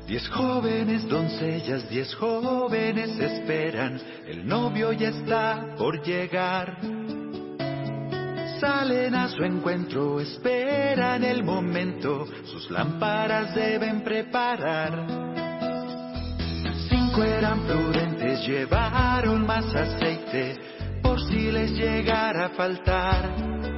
10 jóvenes doncellas, 10 jóvenes esperan, el novio ya está por llegar. Salen a su encuentro, esperan el momento, sus lámparas deben preparar. 5 eran prudentes, llevaron más aceite, por si les llegara a faltar.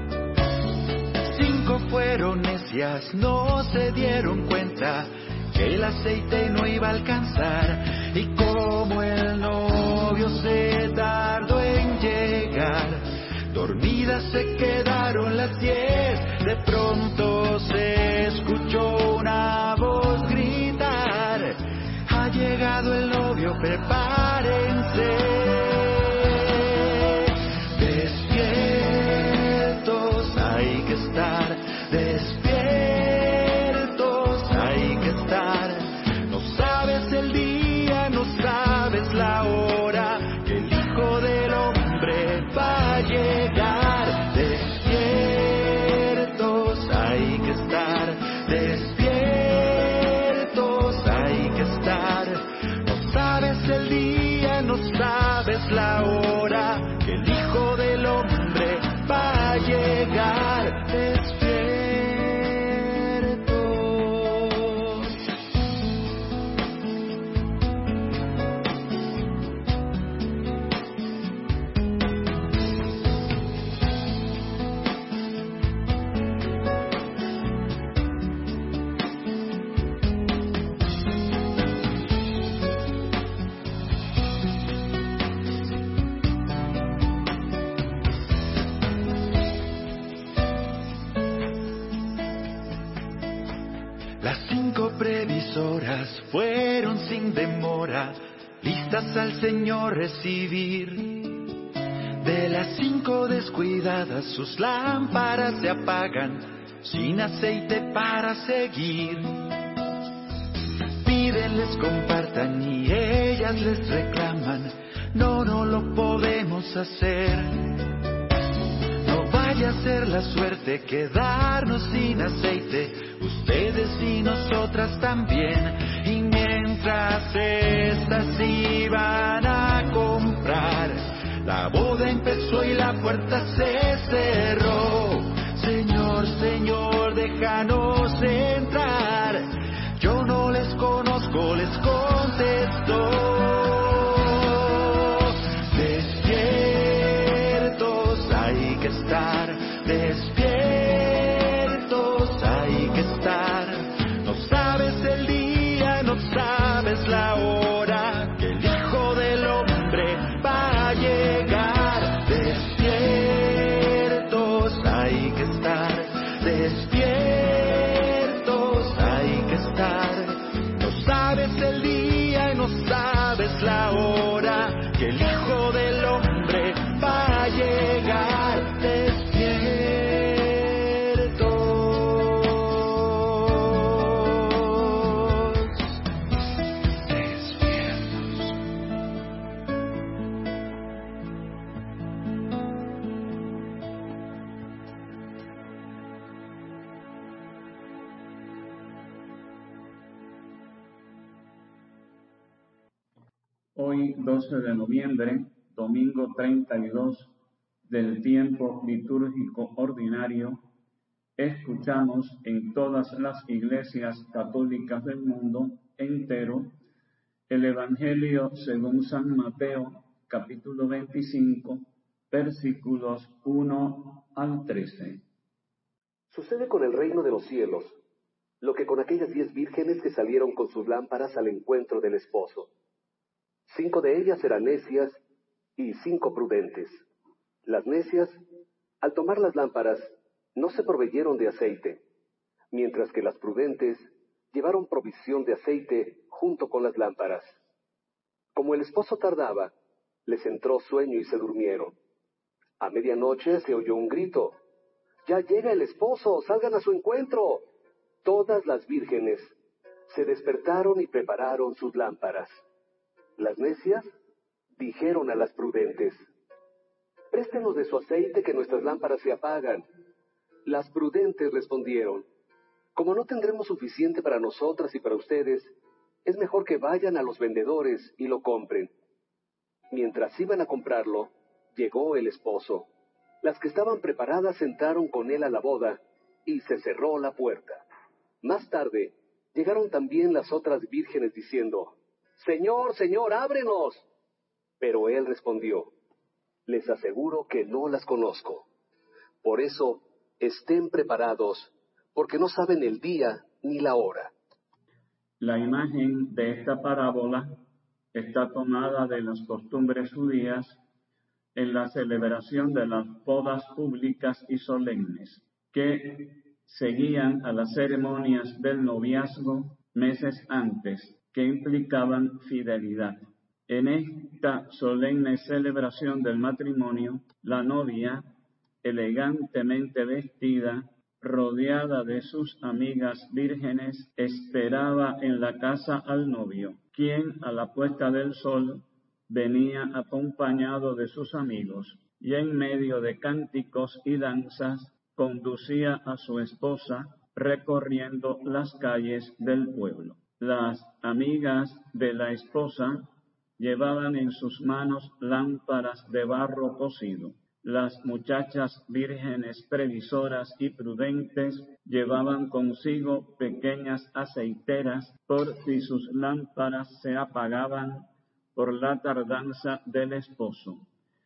5 fueron necias, no se dieron cuenta que el aceite no iba a alcanzar. Y como el novio se tardó en llegar, dormidas se quedaron las 10. De pronto se escuchó una voz gritar: ha llegado el novio, prepárense. Despiertos hay que estar, despiertos hay que estar. No sabes el día, no sabes la hora, que el Hijo del Hombre va a llegar. Despiertos hay que estar, despiertos hay que estar. No sabes el día, no sabes la hora, que el Hijo del Hombre va a llegar. Despiertos. Las 5 previsoras fueron sin demora, listas al Señor recibir. De las 5 descuidadas, sus lámparas se apagan, sin aceite para seguir. Piden les compartan y ellas les reclaman: no, no lo podemos hacer. No vaya a ser la suerte quedarnos sin aceite, ustedes y nosotras también. Y mientras estas iban a comprar, la boda empezó y la puerta se cerró. Señor, Señor, déjanos entrar. Yo no les conozco, les contestó. Despiertos hay que estar, despiertos hay que estar. No sabes el día, no sabes la hora, que el Hijo del Hombre va a llegar. Despiertos hay que estar, despiertos hay que estar. No sabes el día y no sabes la hora, que el Hijo del Hombre va a llegar. Despiertos. Hoy, 12 de noviembre, domingo 32 del tiempo litúrgico ordinario, escuchamos en todas las iglesias católicas del mundo entero el Evangelio según San Mateo, capítulo 25, versículos 1 al 13. Sucede con el reino de los cielos lo que con aquellas 10 vírgenes que salieron con sus lámparas al encuentro del esposo. 5 de ellas eran necias y 5 prudentes. Las necias, al tomar las lámparas, no se proveyeron de aceite, mientras que las prudentes llevaron provisión de aceite junto con las lámparas. Como el esposo tardaba, les entró sueño y se durmieron. A medianoche se oyó un grito: ¡ya llega el esposo! ¡Salgan a su encuentro! Todas las vírgenes se despertaron y prepararon sus lámparas. Las necias dijeron a las prudentes: préstenos de su aceite, que nuestras lámparas se apagan. Las prudentes respondieron: como no tendremos suficiente para nosotras y para ustedes, es mejor que vayan a los vendedores y lo compren. Mientras iban a comprarlo, llegó el esposo. Las que estaban preparadas entraron con él a la boda, y se cerró la puerta. Más tarde, llegaron también las otras vírgenes diciendo, «Señor, Señor, ábrenos». Pero él respondió, «Les aseguro que no las conozco. Por eso, estén preparados, porque no saben el día ni la hora». La imagen de esta parábola está tomada de las costumbres judías en la celebración de las bodas públicas y solemnes, que seguían a las ceremonias del noviazgo meses antes, que implicaban fidelidad. En esta solemne celebración del matrimonio, la novia, elegantemente vestida, rodeada de sus amigas vírgenes, esperaba en la casa al novio, quien a la puesta del sol venía acompañado de sus amigos, y en medio de cánticos y danzas conducía a su esposa recorriendo las calles del pueblo. Las amigas de la esposa llevaban en sus manos lámparas de barro cocido. Las muchachas vírgenes previsoras y prudentes llevaban consigo pequeñas aceiteras por si sus lámparas se apagaban por la tardanza del esposo,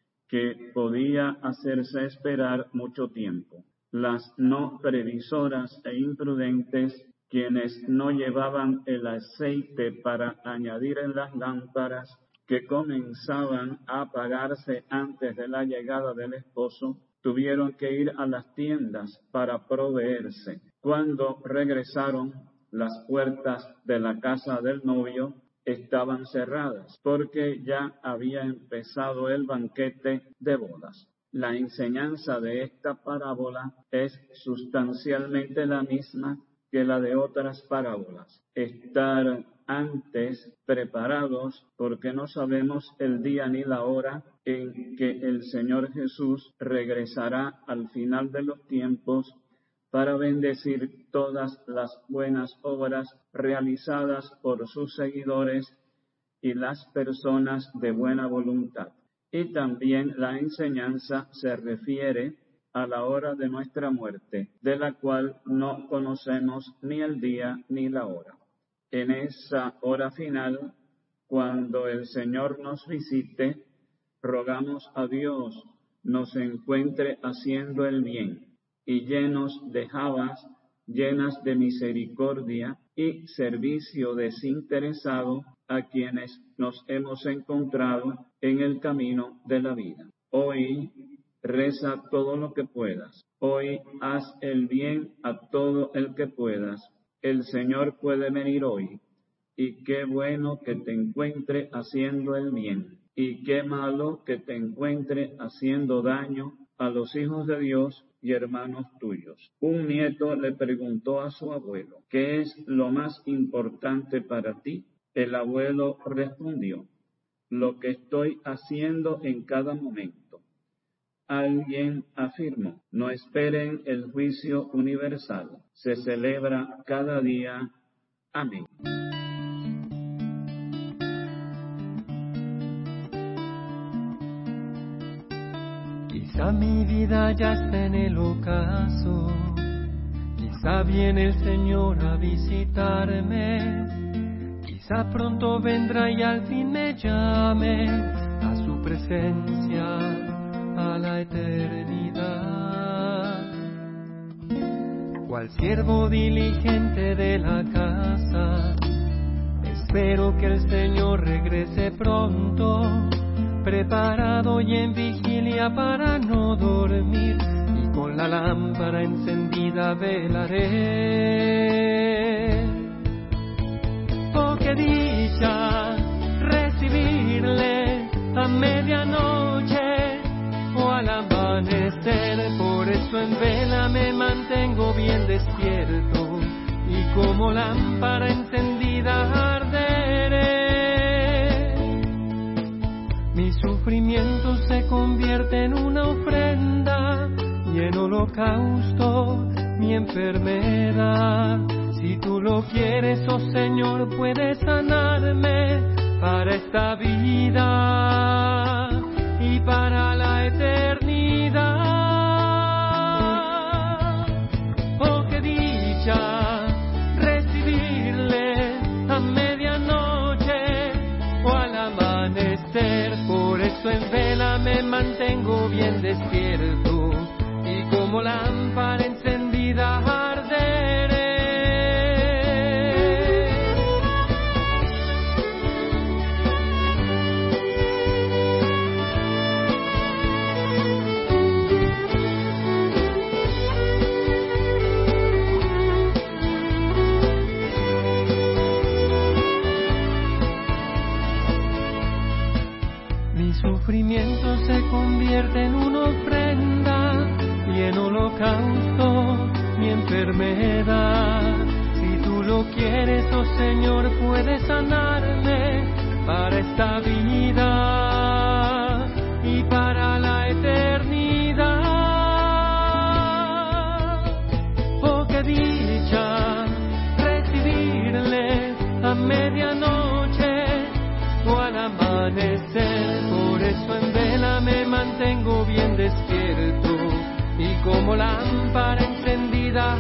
que podía hacerse esperar mucho tiempo. Las no previsoras e imprudentes, quienes no llevaban el aceite para añadir en las lámparas, que comenzaban a apagarse antes de la llegada del esposo, tuvieron que ir a las tiendas para proveerse. Cuando regresaron, las puertas de la casa del novio estaban cerradas, porque ya había empezado el banquete de bodas. La enseñanza de esta parábola es sustancialmente la misma que la de otras parábolas. Estar antes preparados, porque no sabemos el día ni la hora en que el Señor Jesús regresará al final de los tiempos para bendecir todas las buenas obras realizadas por sus seguidores y las personas de buena voluntad. Y también la enseñanza se refiere a la hora de nuestra muerte, de la cual no conocemos ni el día ni la hora. En esa hora final, cuando el Señor nos visite, rogamos a Dios nos encuentre haciendo el bien y llenos de habas, llenas de misericordia y servicio desinteresado a quienes nos hemos encontrado en el camino de la vida. Hoy reza todo lo que puedas. Hoy haz el bien a todo el que puedas. El Señor puede venir hoy, y qué bueno que te encuentre haciendo el bien, y qué malo que te encuentre haciendo daño a los hijos de Dios y hermanos tuyos. Un nieto le preguntó a su abuelo, ¿qué es lo más importante para ti? El abuelo respondió, lo que estoy haciendo en cada momento. Alguien afirmó, no esperen el juicio universal, se celebra cada día. Amén. Quizá mi vida ya está en el ocaso, quizá viene el Señor a visitarme, quizá pronto vendrá y al fin me llame a su presencia, a la eternidad. Cual siervo diligente de la casa, espero que el Señor regrese pronto, preparado y en vigilia para no dormir, y con la lámpara encendida velaré. Oh, qué dicha recibirle a medianoche o al amanecer, por eso en vela me mantengo bien despierto, y como lámpara encendida arderé. Mi sufrimiento se convierte en una ofrenda y en holocausto mi enfermedad. Si tú lo quieres, oh Señor, puedes sanarme para esta vida y para la eternidad. Oh, qué dicha recibirle a medianoche o al amanecer. Por eso en vela me mantengo bien despierto y como lámpara encendida arderé. Mi sufrimiento se convierte en una ofrenda y en holocausto mi enfermedad. Si tú lo quieres, oh Señor, puedes sanarme para esta vida y para la eternidad. Oh, qué dicha recibirle a medianoche o al amanecer. Por eso en vela me mantengo bien despierto y como lámpara encendida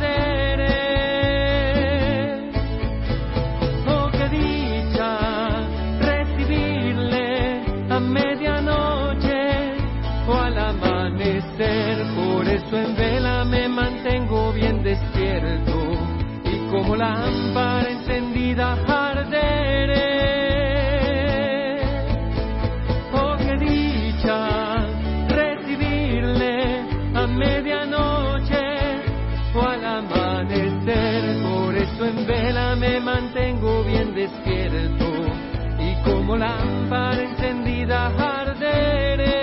arderé. Oh, qué dicha recibirle a medianoche o al amanecer. Por eso en vela me mantengo bien despierto y como lámpara encendida arderé. Oh, qué dicha recibirle a medianoche o al amanecer. Por eso en vela me mantengo bien despierto y como lámpara encendida arderé.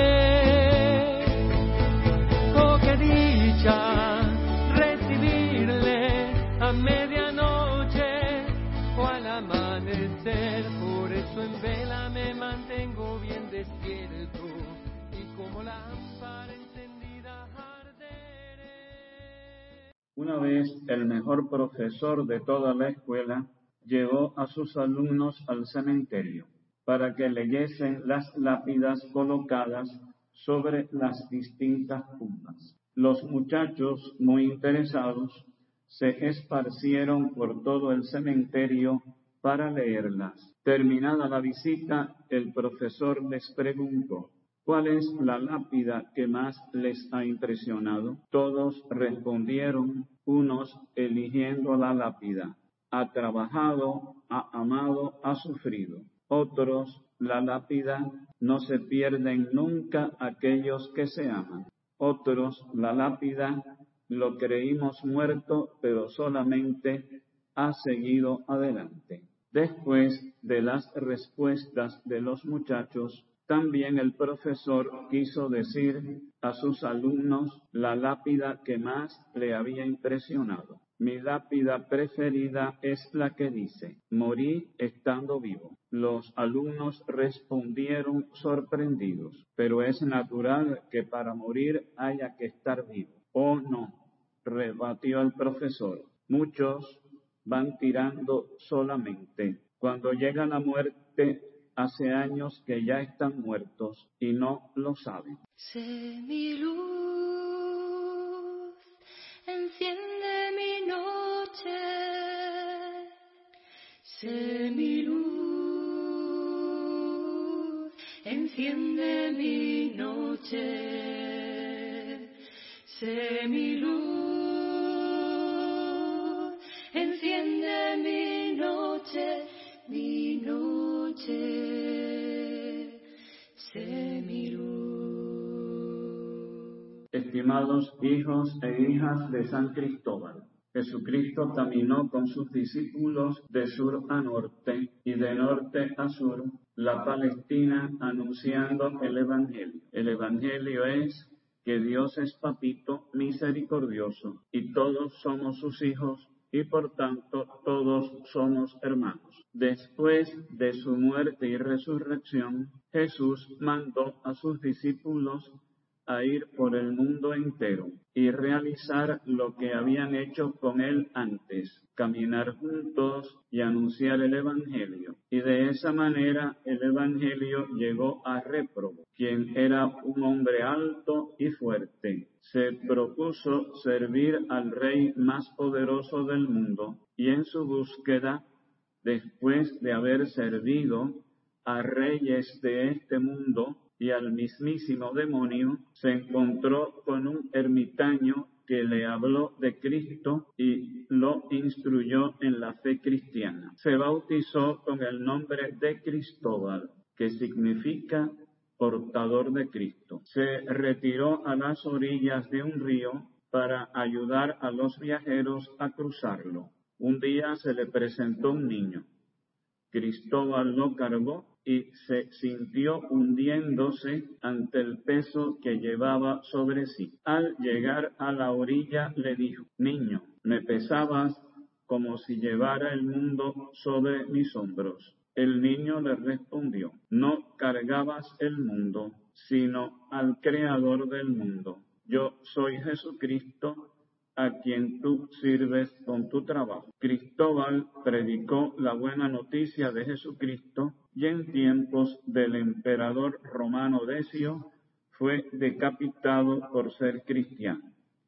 Oh, qué dicha recibirle a medianoche o al amanecer. Por eso en vela me mantengo bien despierto y como lámpara encendida arderé. Una vez el mejor profesor de toda la escuela llevó a sus alumnos al cementerio para que leyesen las lápidas colocadas sobre las distintas tumbas. Los muchachos, muy interesados, se esparcieron por todo el cementerio para leerlas. Terminada la visita, el profesor les preguntó: ¿cuál es la lápida que más les ha impresionado? Todos respondieron, unos eligiendo la lápida: ha trabajado, ha amado, ha sufrido. Otros, la lápida: no se pierden nunca aquellos que se aman. Otros, la lápida: lo creímos muerto, pero solamente ha seguido adelante. Después de las respuestas de los muchachos, también el profesor quiso decir a sus alumnos la lápida que más le había impresionado. Mi lápida preferida es la que dice: morí estando vivo. Los alumnos respondieron sorprendidos: pero es natural que para morir haya que estar vivo. Oh, no, rebatió el profesor. Muchos van tirando solamente. Cuando llega la muerte, hace años que ya están muertos y no lo saben. Sé mi luz, enciende mi noche. Sé mi luz, enciende mi noche. Sé mi luz, enciende mi noche, mi noche. Sé mi luz. Estimados hijos e hijas de San Cristóbal, Jesucristo caminó con sus discípulos de sur a norte y de norte a sur la Palestina anunciando el Evangelio. El Evangelio es que Dios es papito misericordioso y todos somos sus hijos y por tanto todos somos hermanos. Después de su muerte y resurrección, Jesús mandó a sus discípulos a ir por el mundo entero y realizar lo que habían hecho con él antes, caminar juntos y anunciar el Evangelio. Y de esa manera el Evangelio llegó a Réprobo, quien era un hombre alto y fuerte. Se propuso servir al rey más poderoso del mundo y en su búsqueda, después de haber servido a reyes de este mundo y al mismísimo demonio, se encontró con un ermitaño que le habló de Cristo y lo instruyó en la fe cristiana. Se bautizó con el nombre de Cristóbal, que significa portador de Cristo. Se retiró a las orillas de un río para ayudar a los viajeros a cruzarlo. Un día se le presentó un niño. Cristóbal lo cargó y se sintió hundiéndose ante el peso que llevaba sobre sí. Al llegar a la orilla le dijo: «Niño, me pesabas como si llevara el mundo sobre mis hombros». El niño le respondió: «No cargabas el mundo, sino al Creador del mundo. Yo soy Jesucristo, a quien tú sirves con tu trabajo». Cristóbal predicó la buena noticia de Jesucristo y en tiempos del emperador romano Decio fue decapitado por ser cristiano.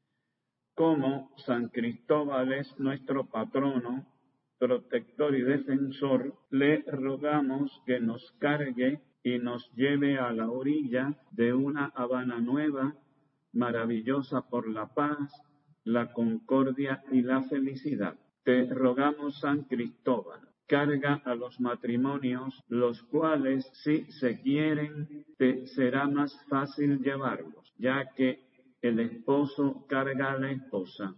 Como San Cristóbal es nuestro patrono, protector y defensor, le rogamos que nos cargue y nos lleve a la orilla de una Habana nueva, maravillosa por la paz, la concordia y la felicidad. Te rogamos, San Cristóbal, carga a los matrimonios, los cuales, si se quieren, te será más fácil llevarlos, ya que el esposo carga a la esposa,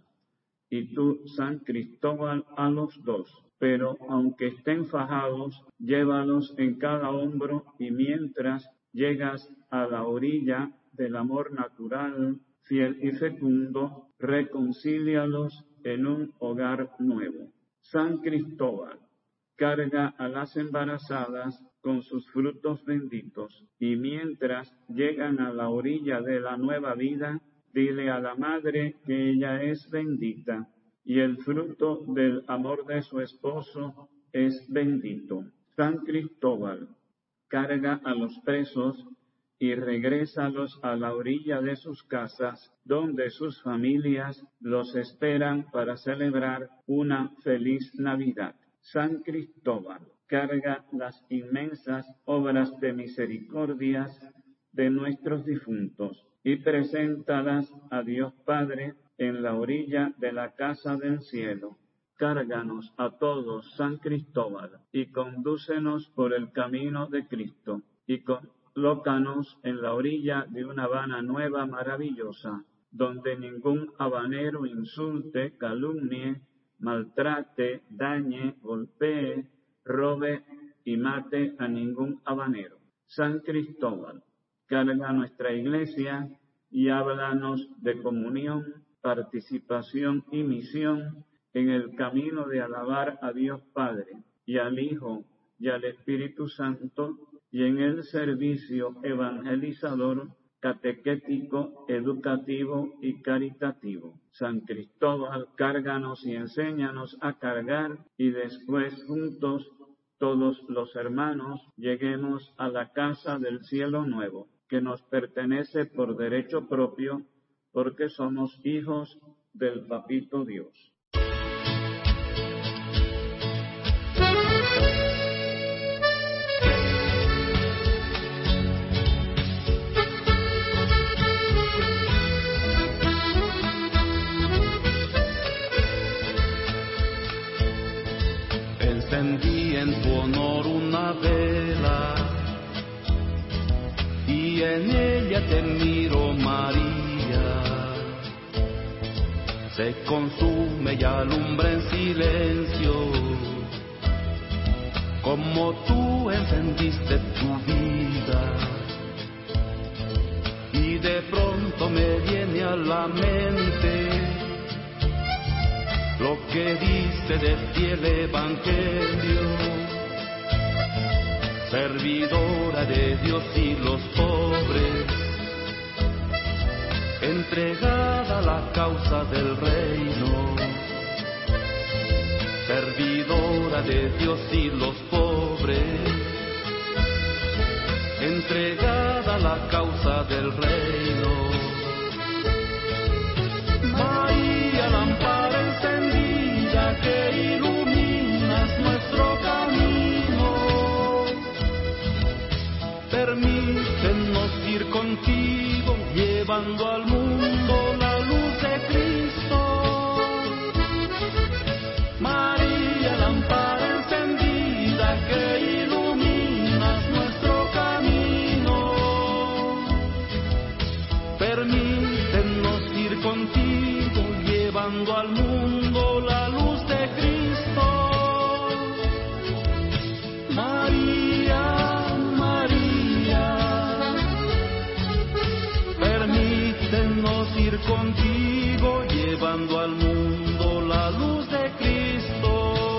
y tú, San Cristóbal, a los dos. Pero aunque estén fajados, llévalos en cada hombro, y mientras llegas a la orilla del amor natural, fiel y fecundo, reconcílialos en un hogar nuevo. San Cristóbal, carga a las embarazadas con sus frutos benditos, y mientras llegan a la orilla de la nueva vida, dile a la madre que ella es bendita, y el fruto del amor de su esposo es bendito. San Cristóbal, carga a los presos y regrésalos a la orilla de sus casas, donde sus familias los esperan para celebrar una feliz Navidad. San Cristóbal, carga las inmensas obras de misericordias de nuestros difuntos y preséntalas a Dios Padre en la orilla de la casa del cielo. Cárganos a todos, San Cristóbal, y condúcenos por el camino de Cristo, y colócanos en la orilla de una Habana nueva maravillosa, donde ningún habanero insulte, calumnie, maltrate, dañe, golpee, robe y mate a ningún habanero. San Cristóbal, carga nuestra iglesia y háblanos de comunión, participación y misión en el camino de alabar a Dios Padre y al Hijo y al Espíritu Santo, y en el servicio evangelizador, catequético, educativo y caritativo. San Cristóbal, cárganos y enséñanos a cargar, y después juntos todos los hermanos lleguemos a la casa del cielo nuevo, que nos pertenece por derecho propio, porque somos hijos del Papito Dios. Encendí en tu honor una vela y en ella te miro, María. Se consume y alumbra en silencio, como tú encendiste tu vida. Y de pronto me viene a la mente lo que dice de ti el Evangelio: servidora de Dios y los pobres, entregada a la causa del reino, servidora de Dios y los pobres, entregada a la causa del reino. María, lámpara encendida que iluminas nuestro camino, permítenos ir contigo, llevando al mundo la luz de Cristo. María, lámpara encendida que iluminas nuestro camino, permítenos ir contigo, llevando al mundo la luz de Cristo. María, María, permítenos ir contigo, llevando al mundo la luz de Cristo.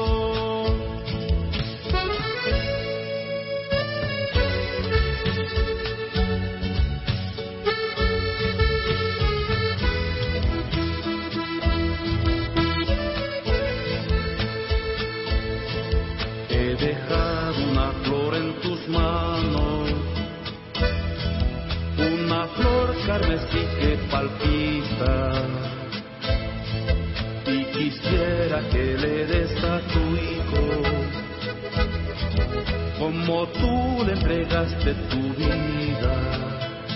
He dejado una flor en tus manos, una flor carmesí que palpita, y quisiera que le des a tu hijo, como tú le entregaste tu vida.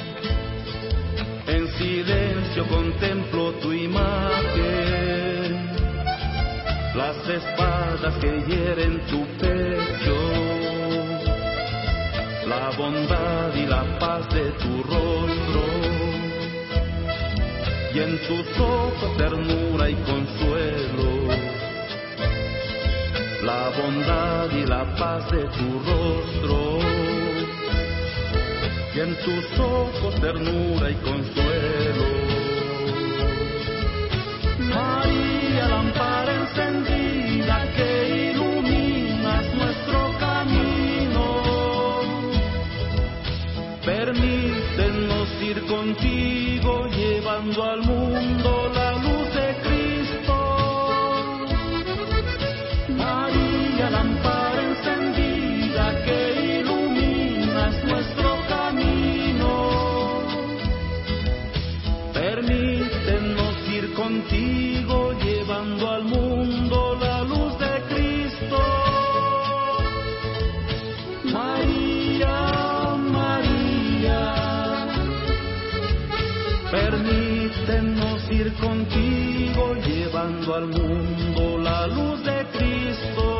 En silencio contemplo tu imagen, las espadas que hieren tu pecho, la bondad y la paz de tu rostro, y en tus ojos ternura y consuelo, la bondad y la paz de tu rostro, y en tus ojos ternura y consuelo. María, lámpara encendida que iluminas nuestro camino, permítenos ir contigo, llevando al mundo la luz de Cristo. María, lámpara encendida que iluminas nuestro camino, permítenos ir contigo, llevando al mundo la luz de Cristo. María, María, permítenos ir contigo, llevando al mundo la luz de Cristo.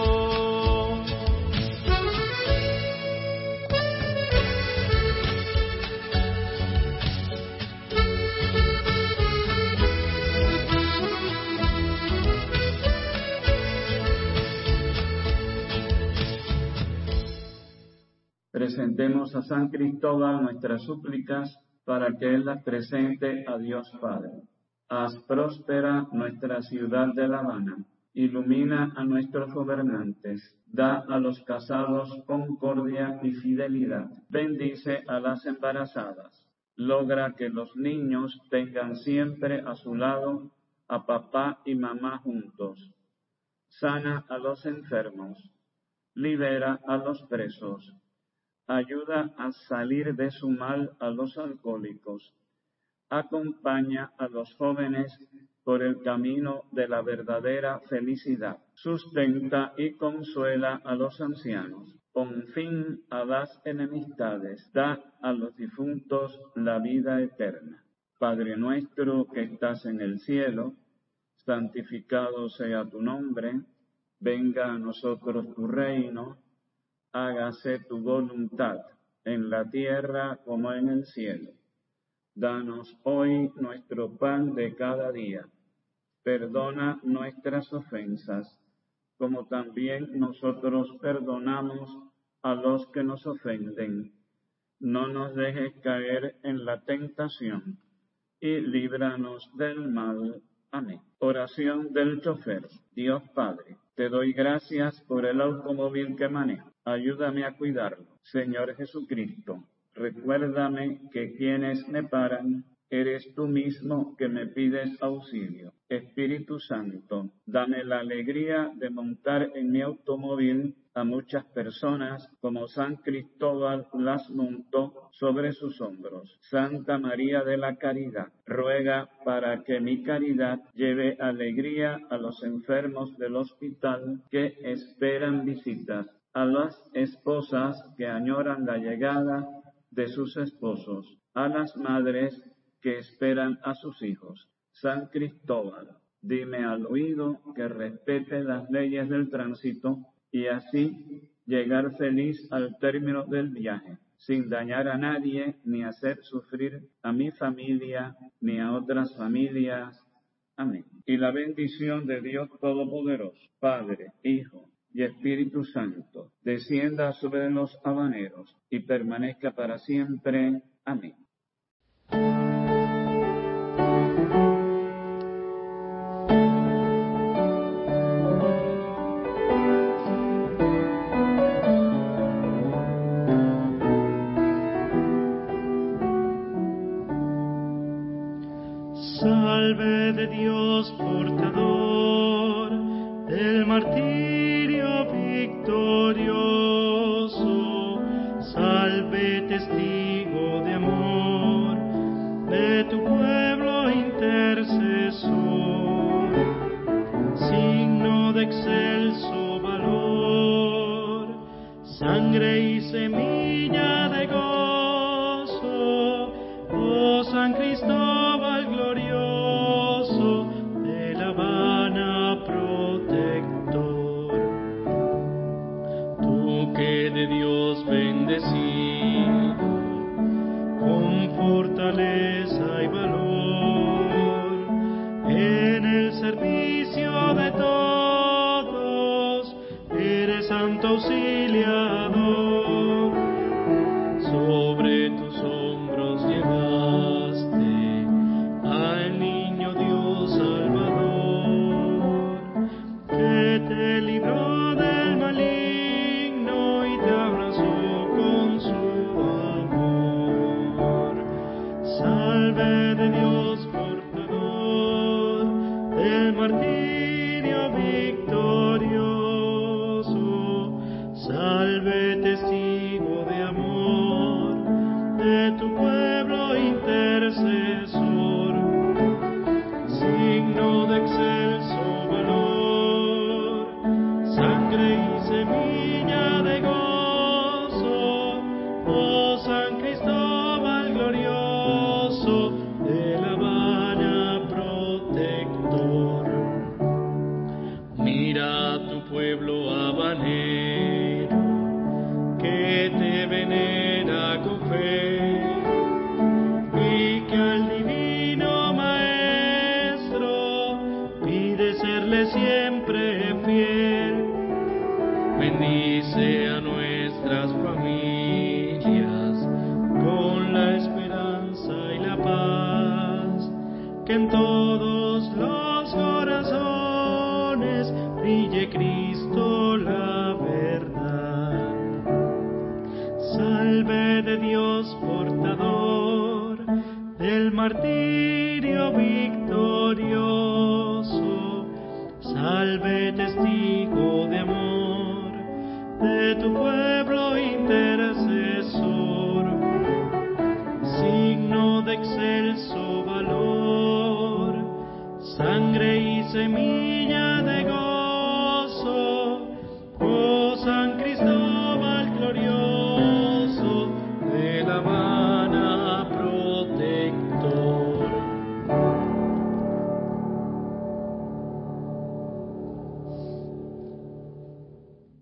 Presentemos a San Cristóbal nuestras súplicas para que Él las presente a Dios Padre. Haz próspera nuestra ciudad de La Habana, ilumina a nuestros gobernantes, da a los casados concordia y fidelidad, bendice a las embarazadas, logra que los niños tengan siempre a su lado a papá y mamá juntos, sana a los enfermos, libera a los presos, ayuda a salir de su mal a los alcohólicos, acompaña a los jóvenes por el camino de la verdadera felicidad, sustenta y consuela a los ancianos, pon fin a las enemistades, da a los difuntos la vida eterna. Padre nuestro que estás en el cielo, santificado sea tu nombre, venga a nosotros tu reino, hágase tu voluntad, en la tierra como en el cielo. Danos hoy nuestro pan de cada día. Perdona nuestras ofensas, como también nosotros perdonamos a los que nos ofenden. No nos dejes caer en la tentación, y líbranos del mal. Amén. Oración del chofer. Dios Padre, te doy gracias por el automóvil que manejo. Ayúdame a cuidarlo. Señor Jesucristo, recuérdame que quienes me paran eres tú mismo que me pides auxilio. Espíritu Santo, dame la alegría de montar en mi automóvil a muchas personas como San Cristóbal las montó sobre sus hombros. Santa María de la Caridad, ruega para que mi caridad lleve alegría a los enfermos del hospital que esperan visitas, a las esposas que añoran la llegada de sus esposos, a las madres que esperan a sus hijos. San Cristóbal, dime al oído que respete las leyes del tránsito y así llegar feliz al término del viaje, sin dañar a nadie ni hacer sufrir a mi familia ni a otras familias. Amén. Y la bendición de Dios Todopoderoso, Padre, Hijo y Espíritu Santo, descienda sobre los habaneros y permanezca para siempre. Amén. Salve de Dios portador del martirio victorioso, salve testigo de amor de tu pueblo intercesor, signo de excelso valor, sangre y semilla de gozo, oh San Cristóbal glorioso, de La Habana protector. Tú que de Dios bendecido, con fortaleza y valor, en el servicio de todos, eres santo auxiliador. Sobre tus hombros llevaste al niño Dios Salvador, que te libró del maligno y te abrazó con su amor. Salve de Dios portador del martirio victorioso, salve testigo de amor de tu pueblo intercesor, signo de excelso valor, sangre y semilla de gozo, oh San Cristóbal glorioso, de La Habana protector. Mira a tu pueblo habanero, que te venera con fe, y que al divino Maestro pide serle siempre fiel. Bendice a nuestras familias con la esperanza y la paz, que en todos los corazones brille Cristo la verdad. Salve de Dios portador del martirio victorioso, salve testigo de amor de tu pueblo